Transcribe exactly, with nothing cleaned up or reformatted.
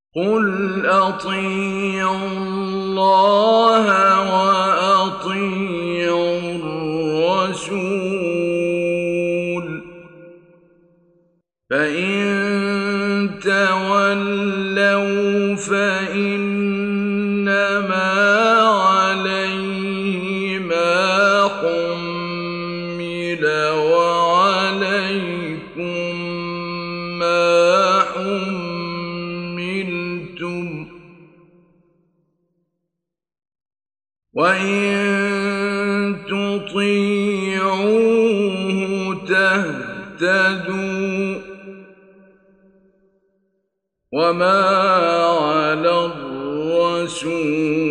قُلْ أَطِيعُوا اللَّهَ وَأَطِيعُوا الرَّسُولَ ۖ فَإِن تَوَلَّوْا فَإِنَّمَا عَلَيْهِ مَا حُمِّلَ وَعَلَيْكُم مَّا حُمِّلْتُمْ ۖ وَإِن تُطِيعُوهُ تَهْتَدُوا ۚ وَمَا عَلَى الرَّسُولِ